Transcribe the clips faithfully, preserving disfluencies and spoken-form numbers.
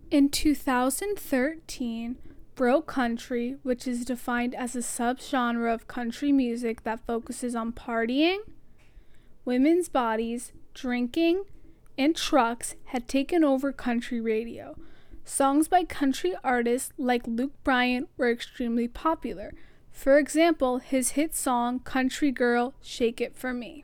In two thousand thirteen, Bro Country, which is defined as a subgenre of country music that focuses on partying, women's bodies, drinking, and trucks, had taken over country radio. Songs by country artists like Luke Bryan were extremely popular. For example, his hit song, Country Girl, Shake It For Me.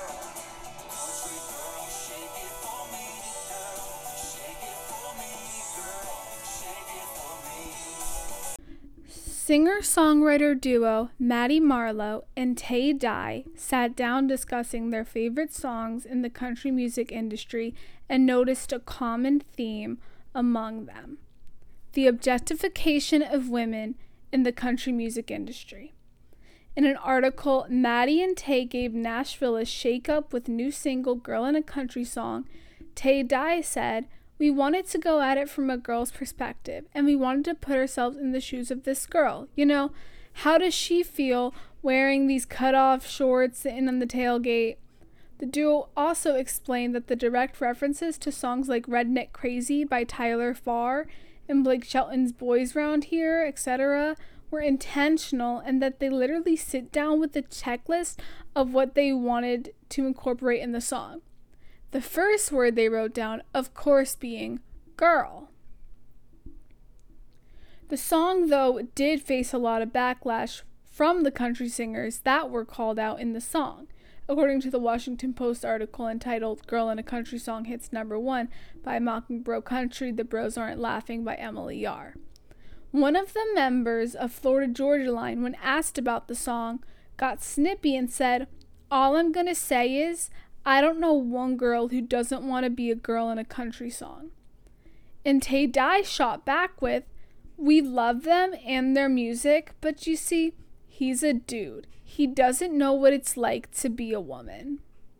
Singer-songwriter duo Maddie Marlowe and Tay Dye sat down discussing their favorite songs in the country music industry and noticed a common theme among them: the objectification of women in the country music industry. In an article, Maddie and Tay gave Nashville a shake-up with new single Girl in a Country Song. Tay Dye said, "We wanted to go at it from a girl's perspective, and we wanted to put ourselves in the shoes of this girl. You know, how does she feel wearing these cut-off shorts sitting on the tailgate?" The duo also explained that the direct references to songs like Redneck Crazy by Tyler Farr and Blake Shelton's Boys Round Here, et cetera, were intentional, and that they literally sit down with a checklist of what they wanted to incorporate in the song. The first word they wrote down, of course, being girl. The song, though, did face a lot of backlash from the country singers that were called out in the song. According to the Washington Post article entitled Girl in a Country Song Hits Number One by Mocking Bro Country, The Bros Aren't Laughing by Emily Yar. One of the members of Florida Georgia Line, when asked about the song, got snippy and said, "All I'm gonna say is, I don't know one girl who doesn't want to be a girl in a country song." And Tay Dye shot back with, "We love them and their music, but you see, he's a dude. He doesn't know what it's like to be a woman."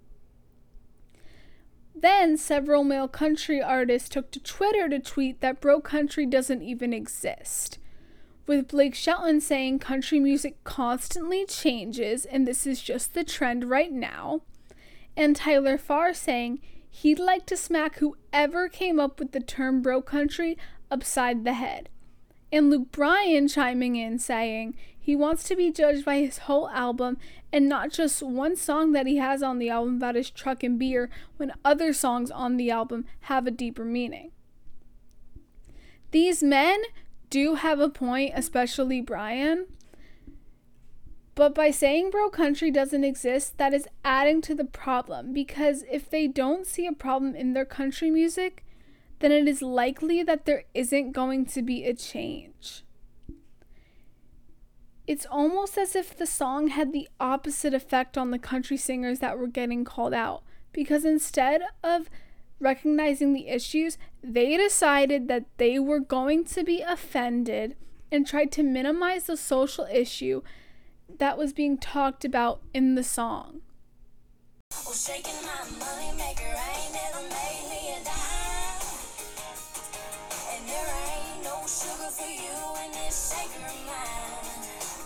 Then several male country artists took to Twitter to tweet that bro country doesn't even exist, with Blake Shelton saying country music constantly changes and this is just the trend right now, and Tyler Farr saying he'd like to smack whoever came up with the term bro country upside the head, and Luke Bryan chiming in saying he wants to be judged by his whole album and not just one song that he has on the album about his truck and beer, when other songs on the album have a deeper meaning. These men do have a point, especially Bryan, but by saying bro country doesn't exist, that is adding to the problem, because if they don't see a problem in their country music, then it is likely that there isn't going to be a change. It's almost as if the song had the opposite effect on the country singers that were getting called out, because instead of recognizing the issues, they decided that they were going to be offended and tried to minimize the social issue that was being talked about in the song. Well, shaking my money maker ain't never made me a dime, and there ain't no sugar for you in this shaker of mine.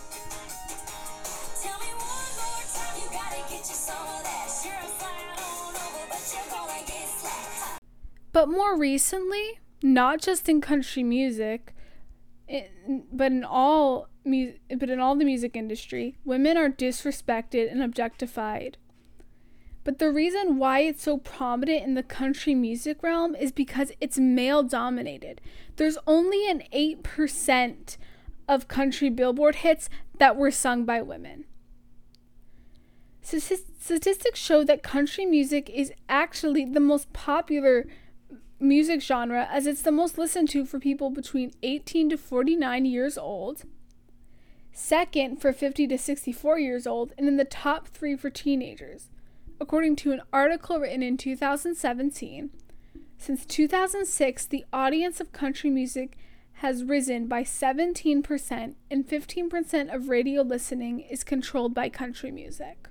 Tell me one more time, you gotta get you some of that. Sure, I'm flying on over, but you're gonna get slapped. But more recently, not just in country music, in, but in all mu- but in all the music industry, women are disrespected and objectified. But the reason why it's so prominent in the country music realm is because it's male dominated. There's only an eight percent of country Billboard hits that were sung by women. Statistics show that country music is actually the most popular music genre, as it's the most listened to for people between eighteen to forty-nine years old, second for fifty to sixty-four years old, and in the top three for teenagers. According to an article written in two thousand seventeen, since two thousand six, the audience of country music has risen by seventeen percent, and fifteen percent of radio listening is controlled by country music.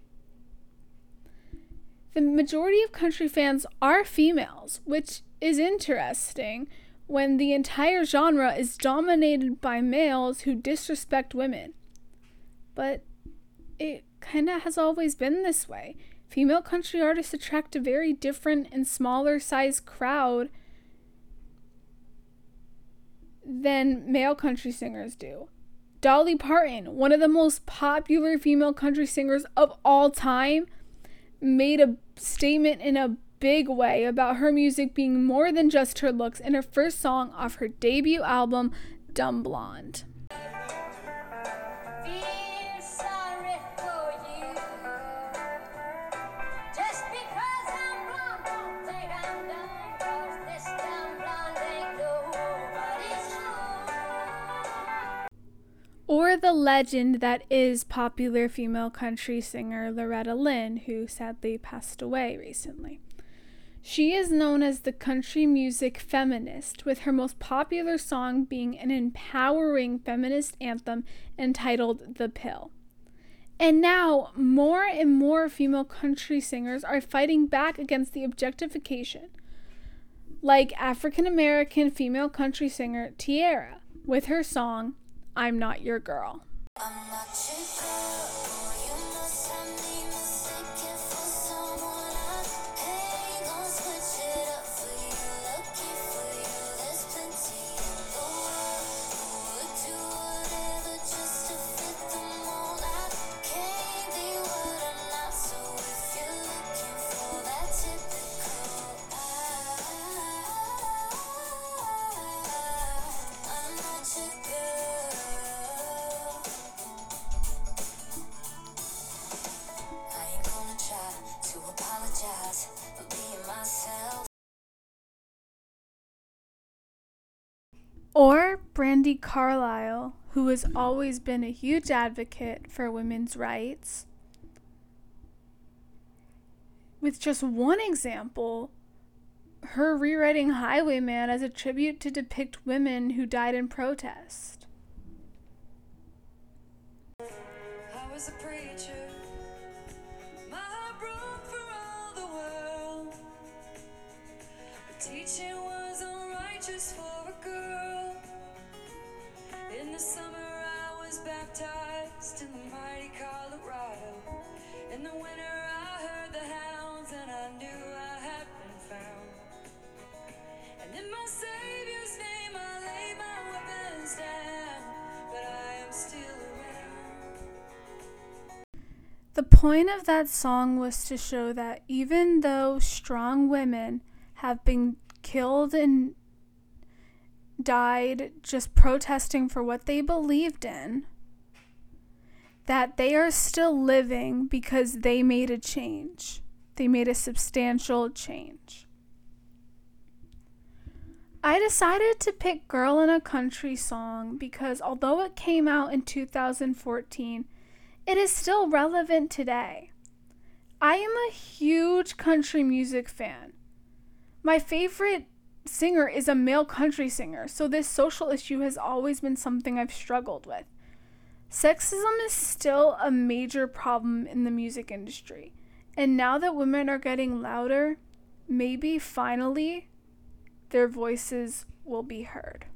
The majority of country fans are females, which is interesting when the entire genre is dominated by males who disrespect women. But it kind of has always been this way. Female country artists attract a very different and smaller size crowd than male country singers do. Dolly Parton, one of the most popular female country singers of all time, made a statement in a big way about her music being more than just her looks in her first song off her debut album, Dumb Blonde. Or the legend that is popular female country singer Loretta Lynn, who sadly passed away recently. She is known as the country music feminist, with her most popular song being an empowering feminist anthem entitled The Pill. And now, more and more female country singers are fighting back against the objectification, like African American female country singer Tiara, with her song, I'm Not Your Girl. I'm not your girl. You must have me mistaken for someone else. Hey, gonna switch it up for you, lucky for you. There's plenty in the world who would do whatever just to fit the mold. I can't be what I'm not, so if you're looking for that typical, I, I'm not your girl. Or Brandi Carlile, who has always been a huge advocate for women's rights. With just one example, her rewriting Highwayman as a tribute to depict women who died in protest. I was a preacher. My heart broke for all the world. The teaching was unrighteous for a girl. In the summer I was baptized in the mighty Colorado. In the winter I heard the hounds and I knew I had been found. And in my Savior's name I lay my weapons down, but I am still around. The point of that song was to show that even though strong women have been killed and died just protesting for what they believed in, that they are still living because they made a change. They made a substantial change. I decided to pick Girl in a Country Song because although it came out in two thousand fourteen, it is still relevant today. I am a huge country music fan. My favorite singer is a male country singer, so this social issue has always been something I've struggled with. Sexism is still a major problem in the music industry, and now that women are getting louder, maybe finally their voices will be heard.